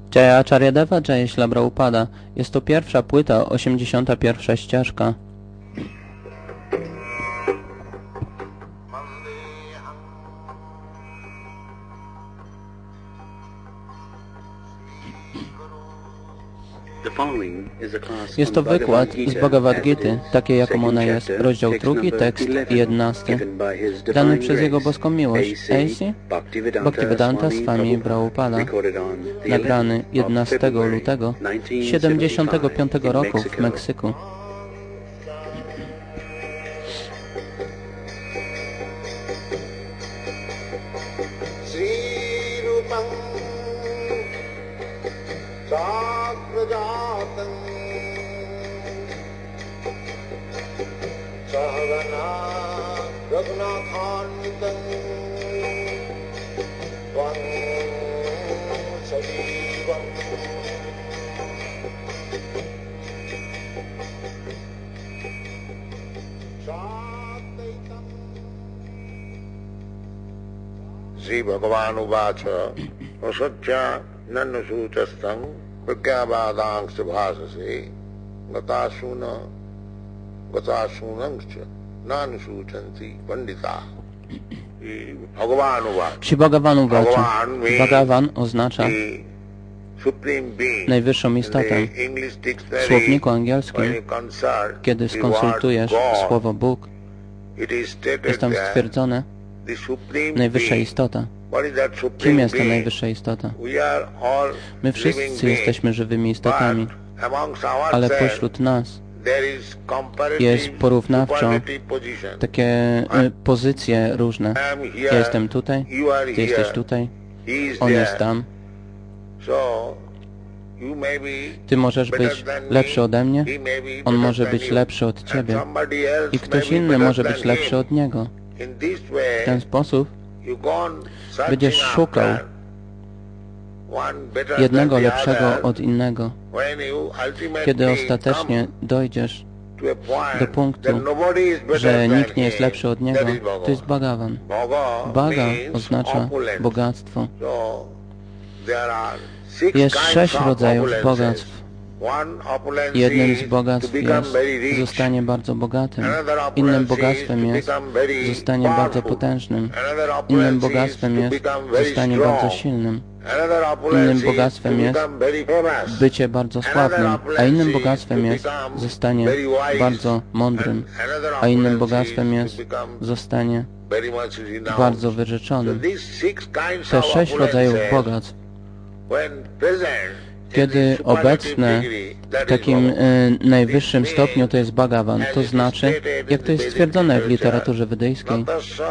Jaya Acharyadeva, Jaya Śrīla Prabhupada. Jest to pierwsza płyta, 81. ścieżka. Jest to wykład z Bhagavad Gity, takiej jaką ona jest, rozdział 2, tekst 11, dany przez Jego boską miłość, A.C. Bhaktivedanta Swami Prabhupada, nagrany 11 lutego 75 roku w Meksyku. Sri Bhagavan Uvacha Asatya Nanasutastang Prakyabhadang Sabhasase Gatasunangcha Nanusutanti Pandita. Sri Bhagavan Uvacha. Bhagavan oznacza najwyższą istotę. W słowniku angielskim, kiedy skonsultujesz słowo Bóg, jest tam stwierdzone najwyższa istota. Kim jest ta najwyższa istota? My wszyscy jesteśmy żywymi istotami, ale pośród nas jest porównawczo takie pozycje różne. Ja jestem tutaj, ty jesteś tutaj, on jest tam. Ty możesz być lepszy ode mnie, on może być lepszy od ciebie i ktoś inny może być lepszy od niego. W ten sposób będziesz szukał jednego lepszego od innego. Kiedy ostatecznie dojdziesz do punktu, że nikt nie jest lepszy od niego, to jest Bhagavan. Bhaga oznacza bogactwo. Jest 6 rodzajów bogactw. Jednym z bogactw jest zostanie bardzo bogatym. Innym bogactwem jest zostanie bardzo potężnym. Innym bogactwem jest zostanie bardzo silnym. Innym bogactwem jest bycie bardzo sławnym. A innym bogactwem jest zostanie bardzo mądrym. A innym bogactwem jest zostanie bardzo wyrzeczonym. Te 6 rodzajów bogactw, kiedy obecne w takim najwyższym stopniu to jest Bhagavan, to znaczy, jak to jest stwierdzone w literaturze wedyjskiej,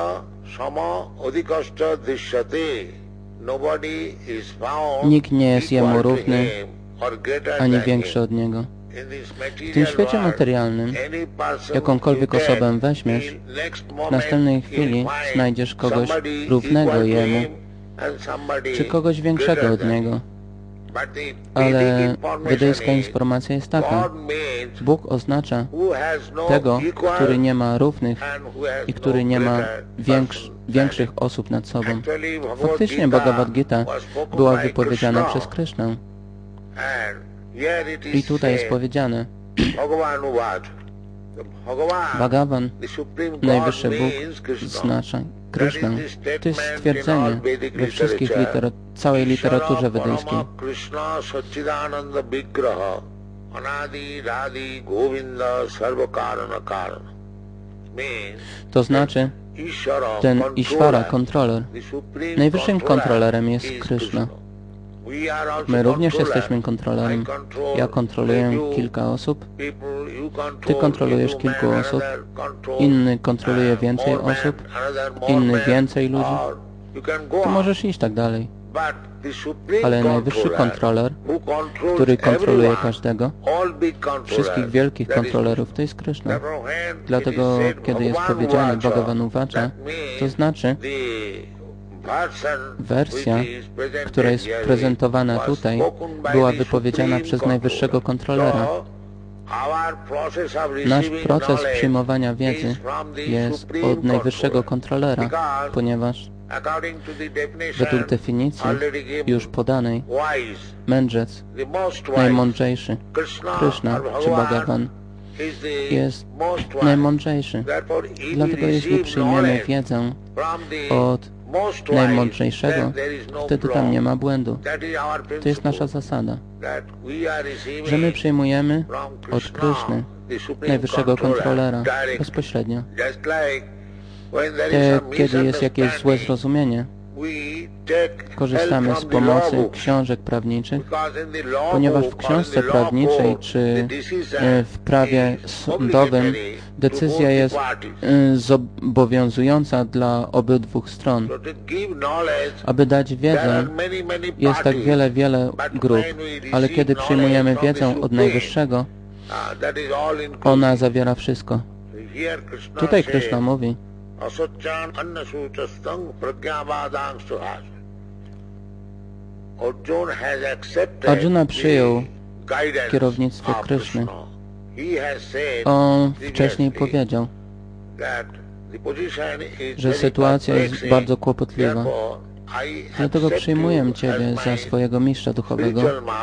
nikt nie jest jemu równy ani większy od niego. W tym świecie materialnym, jakąkolwiek osobę weźmiesz, w następnej chwili znajdziesz kogoś równego jemu, czy kogoś większego od niego. Ale wedyjska informacja jest taka. Bóg oznacza tego, który nie ma równych i który nie ma większych osób nad sobą. Faktycznie Bhagavad Gita była wypowiedziana przez Krishnę. I tutaj jest powiedziane, Bhagavan, najwyższy Bóg, oznacza Krishnę. To jest stwierdzenie we wszystkich całej literaturze wedyjskiej. To znaczy, ten Ishvara, kontroler. Najwyższym kontrolerem jest Krishna. My również jesteśmy kontrolerem. Ja kontroluję kilka osób, ty kontrolujesz kilku osób, inny kontroluje więcej osób, inny więcej ludzi. Ty możesz iść tak dalej. Ale najwyższy kontroler, który kontroluje każdego, wszystkich wielkich kontrolerów, to jest Krishna. Dlatego, kiedy jest powiedziane Bhagavan Uvacha, to znaczy wersja, która jest prezentowana tutaj, była wypowiedziana przez najwyższego kontrolera. Nasz proces przyjmowania wiedzy jest od najwyższego kontrolera, ponieważ Według definicji już podanej, mędrzec, najmądrzejszy, Kryszna czy Bhagavan, jest najmądrzejszy. Dlatego jeśli przyjmiemy wiedzę od najmądrzejszego, wtedy tam nie ma błędu. To jest nasza zasada, że my przyjmujemy od Kryszny, najwyższego kontrolera, bezpośrednio. Kiedy jest jakieś złe zrozumienie, korzystamy z pomocy książek prawniczych, ponieważ w książce prawniczej czy w prawie sądowym decyzja jest zobowiązująca dla obydwu stron. Aby dać wiedzę, jest tak wiele grup, ale kiedy przyjmujemy wiedzę od Najwyższego, ona zawiera wszystko. Tutaj Kryszna mówi: Arjuna przyjął kierownictwo Kryszny. On wcześniej powiedział, że sytuacja jest bardzo kłopotliwa. Dlatego przyjmuję Ciebie za swojego mistrza duchowego,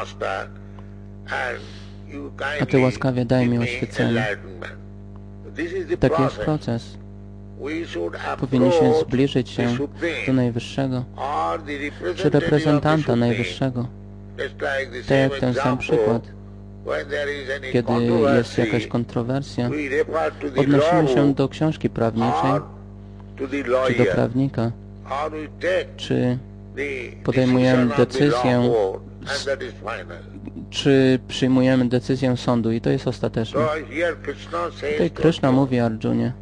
a Ty łaskawie daj mi oświecenie. Taki jest proces. Powinniśmy zbliżyć się do Najwyższego, czy reprezentanta Najwyższego. Tak jak ten sam przykład. Kiedy jest jakaś kontrowersja, odnosimy się do książki prawniczej, czy do prawnika, czy podejmujemy decyzję, czy przyjmujemy decyzję sądu i to jest ostateczne. Tutaj Kryszna mówi Arjunie,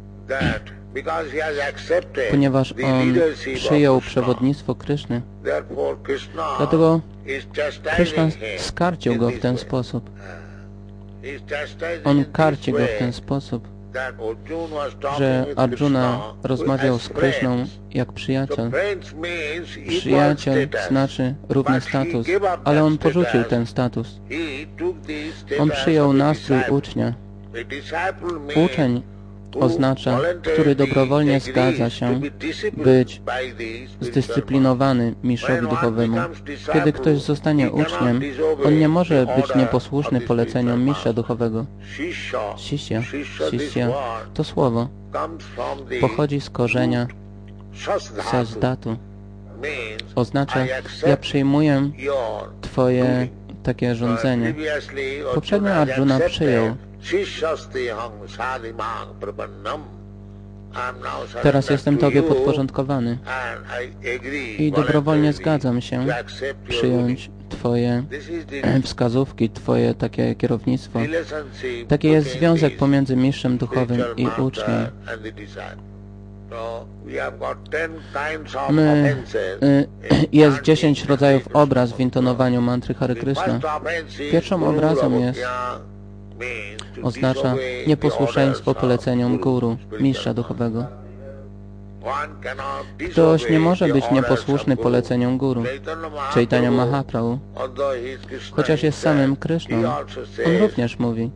ponieważ on przyjął przewodnictwo Kryszny, dlatego Kryszna skarcił go w ten sposób. On karci go w ten sposób, że Arjuna rozmawiał z Kryszną jak przyjaciel. Przyjaciel znaczy równy status, ale on porzucił ten status. On przyjął nastrój ucznia. Uczeń oznacza, który dobrowolnie zgadza się być zdyscyplinowany mistrzowi duchowemu. Kiedy ktoś zostanie uczniem, on nie może być nieposłuszny poleceniom mistrza duchowego. Shishya to słowo pochodzi z korzenia sazdatu. Oznacza, ja przyjmuję Twoje takie rządzenie. Poprzednio Arjuna przyjął. Teraz jestem Tobie podporządkowany i dobrowolnie zgadzam się przyjąć Twoje wskazówki, Twoje takie kierownictwo. Taki jest związek pomiędzy mistrzem duchowym i uczniem. Jest 10 rodzajów obraz w intonowaniu mantry Hare Krishna. Pierwszym obrazem oznacza nieposłuszeństwo poleceniom guru, mistrza duchowego. Ktoś nie może być nieposłuszny poleceniom guru, Chaitanya Mahaprabhu. Chociaż jest samym Kryszną, on również mówi.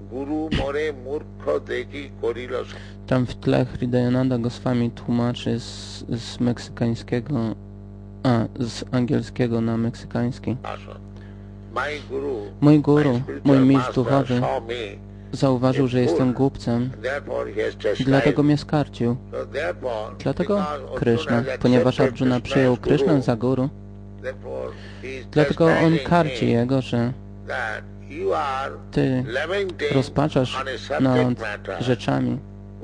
Tam w tle Hridayananda Goswami tłumaczy z meksykańskiego, z angielskiego na meksykański. Mój guru, mój mistrz duchowy zauważył, że jestem głupcem, dlatego mnie skarcił. Dlatego Kryszna, ponieważ Arjuna przyjął Krysznę za guru, dlatego on karci jego, że Ty rozpaczasz nad rzeczami,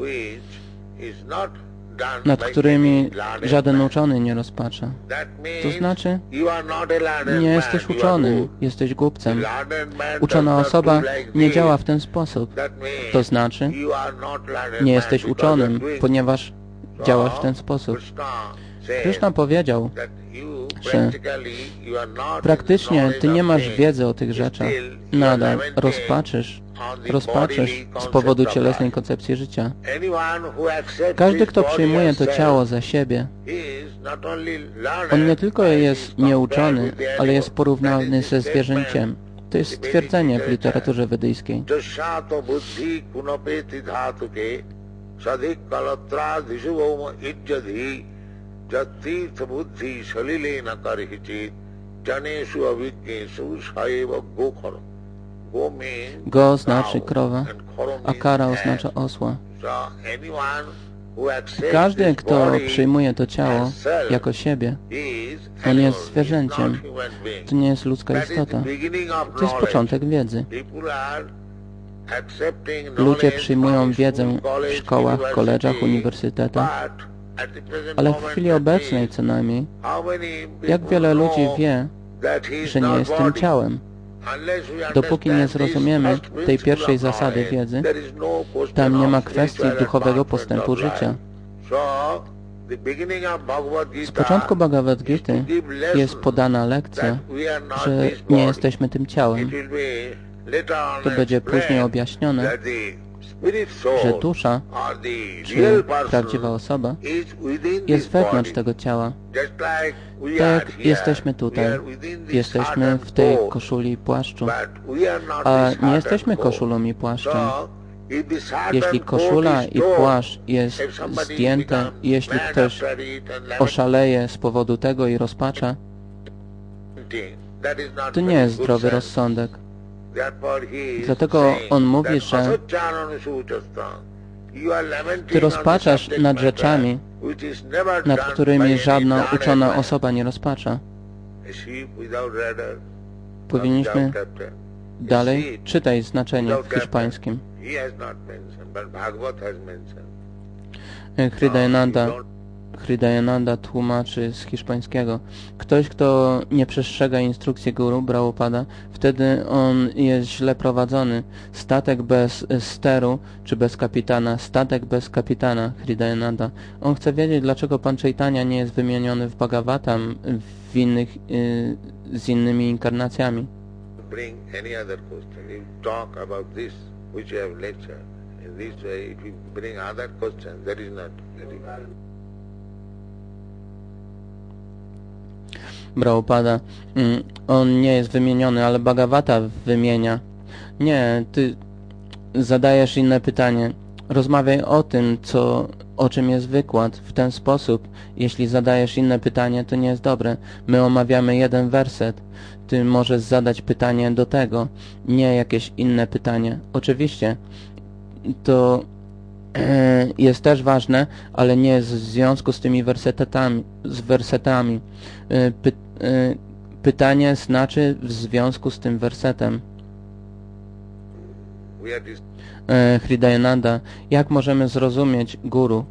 nad którymi żaden uczony nie rozpacza. To znaczy, nie jesteś uczonym, jesteś głupcem. Uczona osoba nie działa w ten sposób. To znaczy, nie jesteś uczonym, ponieważ działasz w ten sposób. Kryszna powiedział, że praktycznie Ty nie masz wiedzy o tych rzeczach. Nadal rozpaczysz z powodu cielesnej koncepcji życia. Każdy, kto przyjmuje to ciało za siebie, on nie tylko jest nieuczony, ale jest porównany ze zwierzęciem. To jest stwierdzenie w literaturze wedyjskiej. jatirtha buddhi salilena karhichit janeshu avijneshu saeva gokhara. Go znaczy krowa, a kara oznacza osła. Każdy, kto przyjmuje to ciało jako siebie, on jest zwierzęciem. To nie jest ludzka istota. To jest początek wiedzy. Ludzie przyjmują wiedzę w szkołach, koledżach, uniwersytetach, ale w chwili obecnej co najmniej, jak wiele ludzi wie, że nie jestem ciałem. Dopóki nie zrozumiemy tej pierwszej zasady wiedzy, tam nie ma kwestii duchowego postępu życia. Z początku Bhagavad Gita jest podana lekcja, że nie jesteśmy tym ciałem. To będzie później objaśnione, że dusza, czy prawdziwa osoba, jest wewnątrz tego ciała. Tak jak jesteśmy tutaj, jesteśmy w tej koszuli i płaszczu, a nie jesteśmy koszulą i płaszczem. Jeśli koszula i płaszcz jest zdjęte, jeśli ktoś oszaleje z powodu tego i rozpacza, to nie jest zdrowy rozsądek. Dlatego on mówi, że ty rozpaczasz nad rzeczami, nad którymi żadna uczona osoba nie rozpacza. Powinniśmy dalej czytać znaczenie w hiszpańskim. Hridayananda tłumaczy z hiszpańskiego. Ktoś, kto nie przestrzega instrukcji guru, Prabhupada, wtedy on jest źle prowadzony. Statek bez steru, czy bez kapitana. Statek bez kapitana, Hridayananda. On chce wiedzieć, dlaczego Pan Chaitanya nie jest wymieniony w Bhagavatam z innymi inkarnacjami. Bring any other question. You talk about this, which you have lectured. In this way, if you bring other questions, that is not very good. Prabhupada, on nie jest wymieniony, ale Bhagavata wymienia. Nie, ty zadajesz inne pytanie. Rozmawiaj o tym, o czym jest wykład. W ten sposób, jeśli zadajesz inne pytanie, to nie jest dobre. My omawiamy jeden werset. Ty możesz zadać pytanie do tego, nie jakieś inne pytanie. Oczywiście, to jest też ważne, ale nie jest w związku z tymi wersetami. Pytanie znaczy w związku z tym wersetem. Hridayananda, jak możemy zrozumieć guru?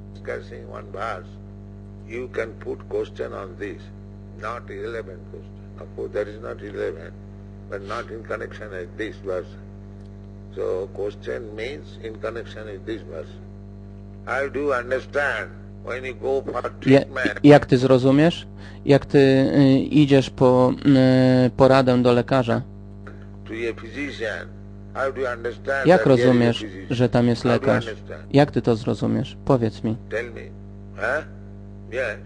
You can put question on this, not irrelevant question. Of course, that is not irrelevant, but not in connection with this verse. So, question means in connection with this verse. I do understand when you go for treatment. Jak ty zrozumiesz? Jak ty idziesz po poradę do lekarza? To a physician, how do you understand? Jak rozumiesz, że tam jest lekarz? Jak ty to zrozumiesz? Powiedz mi. Tell me. Huh? Yes.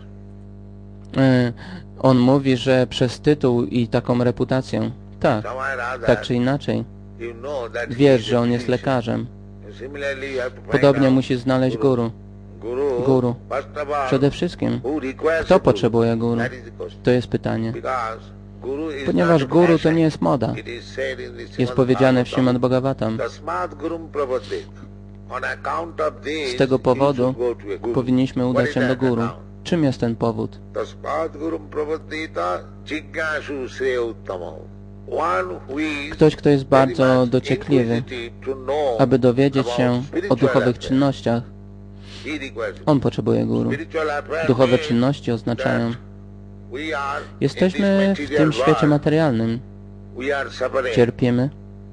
On mówi, że przez tytuł i taką reputację. Tak, tak czy inaczej. Wiesz, że on jest lekarzem. Podobnie musisz znaleźć guru. Guru. Przede wszystkim, kto potrzebuje guru? To jest pytanie. Ponieważ guru to nie jest moda. Jest powiedziane w Śrimad Bhagavatam. Z tego powodu powinniśmy udać się do guru. Czym jest ten powód? Ktoś, kto jest bardzo dociekliwy, aby dowiedzieć się o duchowych czynnościach, on potrzebuje guru. Duchowe czynności oznaczają, jesteśmy w tym świecie materialnym, cierpimy.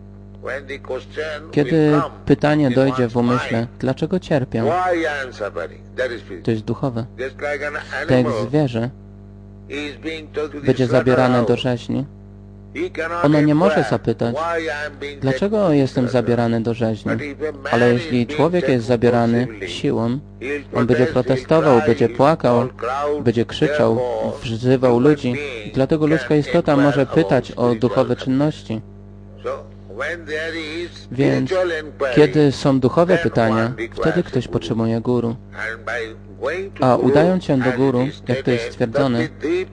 Kiedy pytanie dojdzie w umyśle, dlaczego cierpię? To jest duchowe. Tak jak zwierzę będzie zabierane do rzeźni, ono nie może zapytać, dlaczego jestem zabierany do rzeźni. Ale jeśli człowiek jest zabierany siłą, on będzie protestował, będzie płakał, będzie krzyczał, wzywał ludzi. Dlatego ludzka istota może pytać o duchowe czynności. Więc kiedy są duchowe pytania, wtedy ktoś potrzebuje guru. A udając się do guru, jak to jest stwierdzone,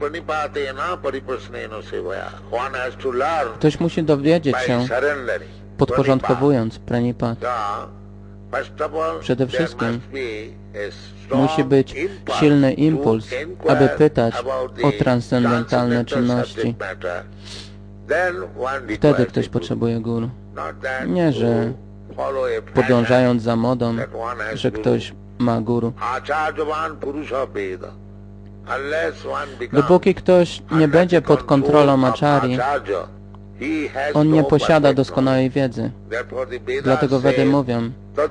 ktoś musi dowiedzieć się, podporządkowując pranipat. Przede wszystkim musi być silny impuls, aby pytać o transcendentalne czynności. Wtedy ktoś potrzebuje guru. Nie, że podążając za modą, że ktoś ma guru. Dopóki ktoś nie będzie pod kontrolą acharyi, on nie posiada doskonałej wiedzy. Dlatego Wedy mówią,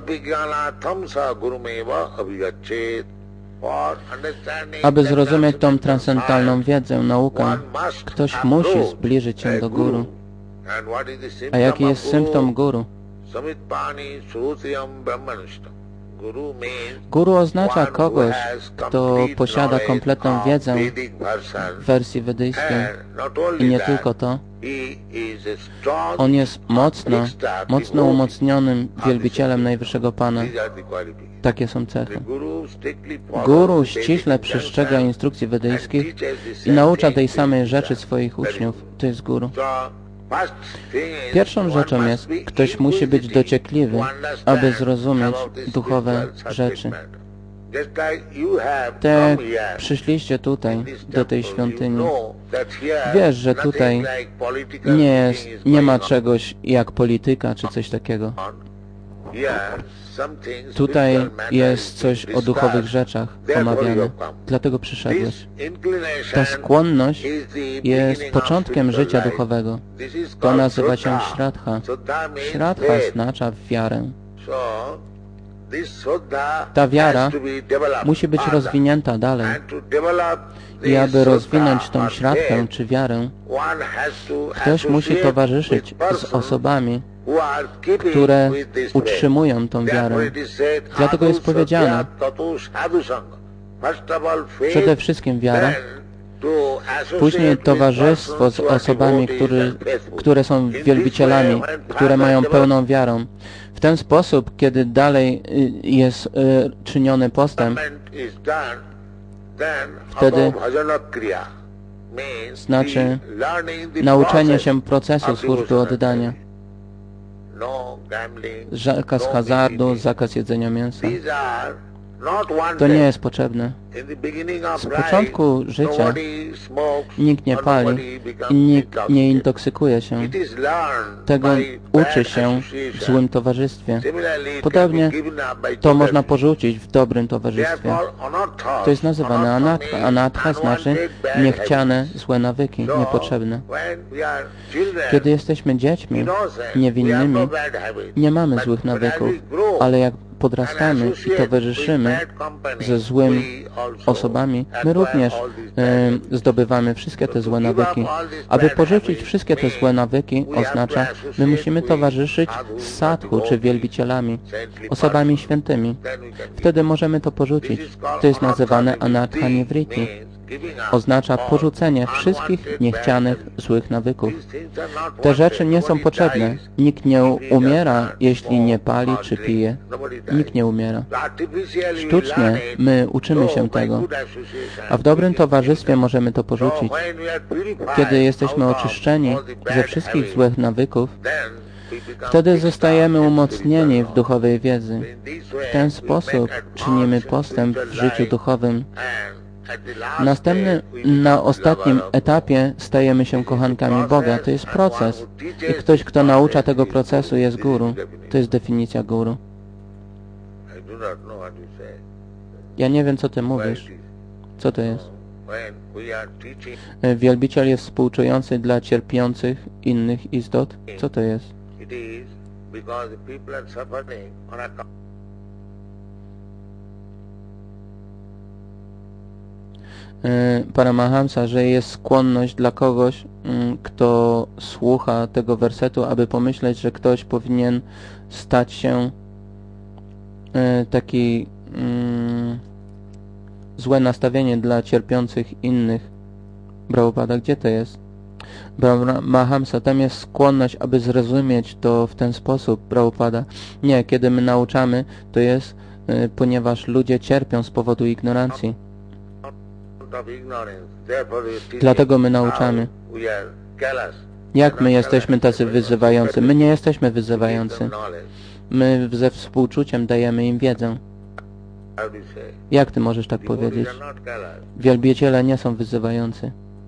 aby zrozumieć tą transcendentalną wiedzę, naukę, ktoś musi zbliżyć się do guru. A jaki jest symptom guru? Guru oznacza kogoś, kto posiada kompletną wiedzę w wersji wedyjskiej. I nie tylko to. On jest mocno umocnionym wielbicielem Najwyższego Pana. Takie są cechy. Guru ściśle przestrzega instrukcji wedyjskich i naucza tej samej rzeczy swoich uczniów. To jest guru. Pierwszą rzeczą jest, ktoś musi być dociekliwy, aby zrozumieć duchowe rzeczy. Tak przyszliście tutaj, do tej świątyni. Wiesz, że tutaj nie ma czegoś jak polityka, czy coś takiego. Tutaj jest coś o duchowych rzeczach omawiane. Dlatego przyszedłeś. Ta skłonność jest początkiem życia duchowego. To nazywa się śradha. Śradha oznacza wiarę. Ta wiara musi być rozwinięta dalej. I aby rozwinąć tą śradhę czy wiarę, ktoś musi towarzyszyć z osobami, które utrzymują tą wiarę. Dlatego jest powiedziane, przede wszystkim wiara, później towarzystwo z osobami, które są wielbicielami, które mają pełną wiarą. W ten sposób, kiedy dalej jest czyniony postęp, wtedy znaczy nauczenie się procesu służby oddania. Zakaz hazardu, zakaz jedzenia mięsa. To nie jest potrzebne. Z początku życia nikt nie pali i nikt nie intoksykuje się. Tego uczy się w złym towarzystwie. Podobnie to można porzucić w dobrym towarzystwie. To jest nazywane anatha. Anatha znaczy niechciane złe nawyki, niepotrzebne. Kiedy jesteśmy dziećmi, niewinnymi, nie mamy złych nawyków, ale jak podrastamy i towarzyszymy ze złymi osobami, my również zdobywamy wszystkie te złe nawyki. Aby porzucić wszystkie te złe nawyki oznacza, my musimy towarzyszyć z sadhu, czy wielbicielami, osobami świętymi. Wtedy możemy to porzucić. To jest nazywane anatha nivritti. Oznacza porzucenie wszystkich niechcianych, złych nawyków. Te rzeczy nie są potrzebne. Nikt nie umiera, jeśli nie pali czy pije. Nikt nie umiera. Sztucznie my uczymy się tego, a w dobrym towarzystwie możemy to porzucić. Kiedy jesteśmy oczyszczeni ze wszystkich złych nawyków, wtedy zostajemy umocnieni w duchowej wiedzy. W ten sposób czynimy postęp w życiu duchowym. Na ostatnim etapie stajemy się kochankami Boga. To jest proces. I ktoś, kto naucza tego procesu, jest guru. To jest definicja guru. Ja nie wiem, co ty mówisz. Co to jest? Wielbiciel jest współczujący dla cierpiących innych istot. Co to jest? Paramahamsa, że jest skłonność dla kogoś, kto słucha tego wersetu, aby pomyśleć, że ktoś powinien stać się taki złe nastawienie dla cierpiących innych. Prabhupada, gdzie to jest? Mahamsa, tam jest skłonność, aby zrozumieć to w ten sposób, Prabhupada. Nie, kiedy my nauczamy, to jest ponieważ ludzie cierpią z powodu ignorancji. Dlatego my nauczamy. Jak my jesteśmy tacy wyzywający? My nie jesteśmy wyzywający. My ze współczuciem dajemy im wiedzę. Jak ty możesz tak powiedzieć? Wielbiciele nie są wyzywający.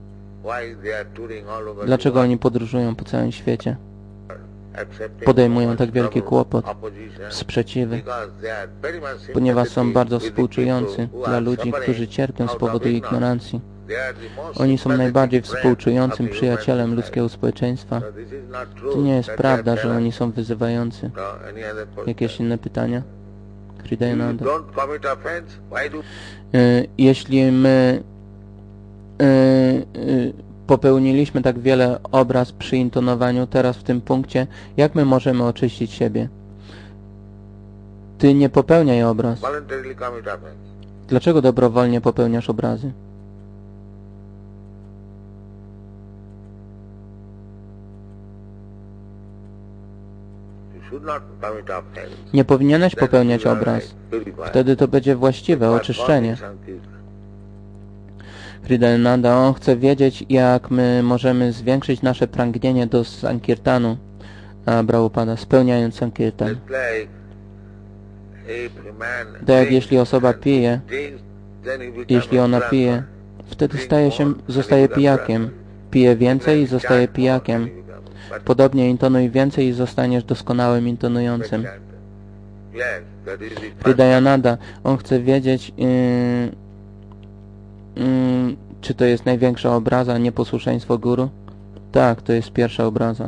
Dlaczego oni podróżują po całym świecie? Podejmują tak wielki kłopot, sprzeciwy, ponieważ są bardzo współczujący dla ludzi, którzy cierpią z powodu ignorancji. Oni są najbardziej współczującym przyjacielem ludzkiego społeczeństwa. To nie jest prawda, że oni są wyzywający. Jakieś inne pytania? Hridayananda. Jeśli my popełniliśmy tak wiele obraz przy intonowaniu, teraz w tym punkcie, jak my możemy oczyścić siebie? Ty nie popełniaj obraz. Dlaczego dobrowolnie popełniasz obrazy? Nie powinieneś popełniać obraz. Wtedy to będzie właściwe oczyszczenie. Hridayananda, on chce wiedzieć, jak my możemy zwiększyć nasze pragnienie do sankirtanu, Prabhupada, spełniając sankirtan. Tak jak jeśli osoba pije, jeśli ona pije, wtedy zostaje pijakiem. Pije więcej i zostaje pijakiem. Podobnie intonuj więcej i zostaniesz doskonałym intonującym. Hridayananda, on chce wiedzieć, czy to jest największa obraza, nieposłuszeństwo guru? Tak, to jest pierwsza obraza.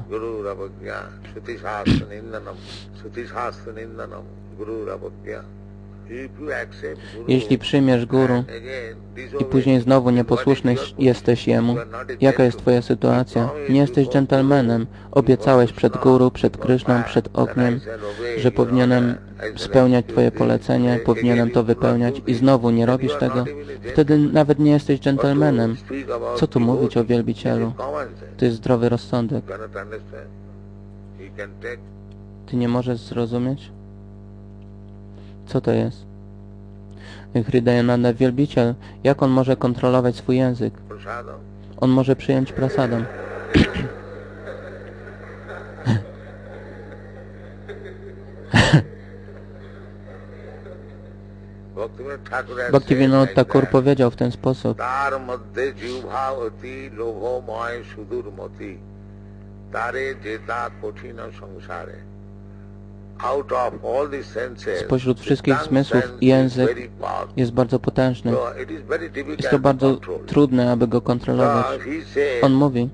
Jeśli przyjmiesz guru i później znowu nieposłuszny jesteś jemu, jaka jest twoja sytuacja? Nie jesteś dżentelmenem. Obiecałeś przed guru, przed Kryszną, przed ogniem, że powinienem spełniać twoje polecenie, powinienem to wypełniać i znowu nie robisz tego? Wtedy nawet nie jesteś dżentelmenem. Co tu mówić o wielbicielu? To jest zdrowy rozsądek. Ty nie możesz zrozumieć? Co to jest? Hridayananda, wielbiciel, jak on może kontrolować swój język? On może przyjąć prasadam. Bhaktivinoda Thakur powiedział w ten sposób. Spośród wszystkich zmysłów język jest bardzo potężny. Jest to bardzo trudne, aby go kontrolować. On mówi,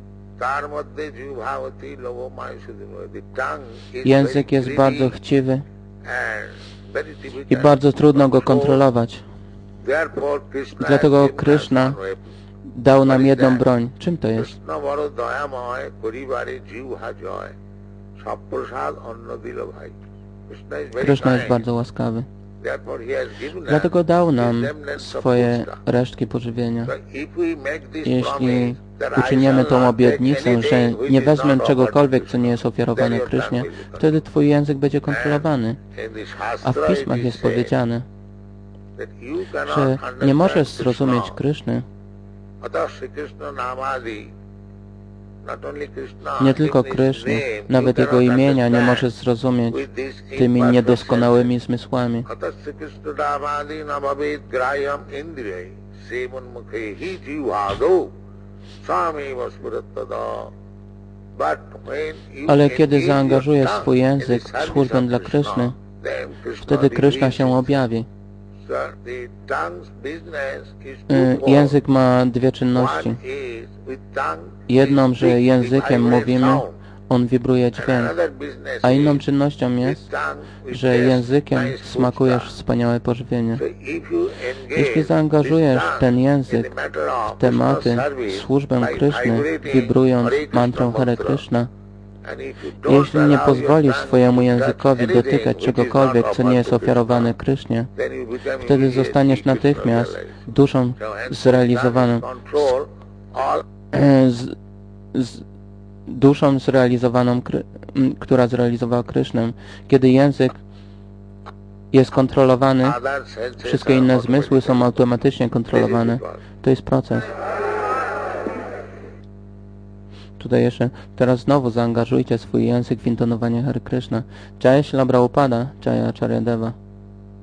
język jest bardzo chciwy i bardzo trudno go kontrolować. Dlatego Kryszna dał nam jedną broń. Czym to jest? Kryszna jest bardzo łaskawy. Dlatego dał nam swoje resztki pożywienia. Jeśli uczynimy tą obietnicę, że nie wezmę czegokolwiek, co nie jest ofiarowane Krysznie, wtedy twój język będzie kontrolowany. A w pismach jest powiedziane, że nie możesz zrozumieć Kryszny, nie tylko Kryszny, nawet Jego imienia nie możesz zrozumieć tymi niedoskonałymi zmysłami. Ale kiedy zaangażujesz swój język w służbę dla Kryszny, wtedy Kryszna się objawi. Język ma dwie czynności. Jedną, że językiem mówimy, on wibruje dźwięk, a inną czynnością jest, że językiem smakujesz wspaniałe pożywienie. Jeśli zaangażujesz ten język w tematy, służbę Kryszny, wibrując mantrą Hare Krishna, jeśli nie pozwolisz swojemu językowi dotykać czegokolwiek, co nie jest ofiarowane Krysznie, wtedy zostaniesz natychmiast duszą zrealizowaną, z duszą zrealizowaną, która zrealizowała Krysznę. Kiedy język jest kontrolowany, wszystkie inne zmysły są automatycznie kontrolowane. To jest proces. Tutaj jeszcze, teraz znowu zaangażujcie swój język w intonowanie Hare Krishna. Jai Śrīla Prabhupada, Jai Acharya Deva.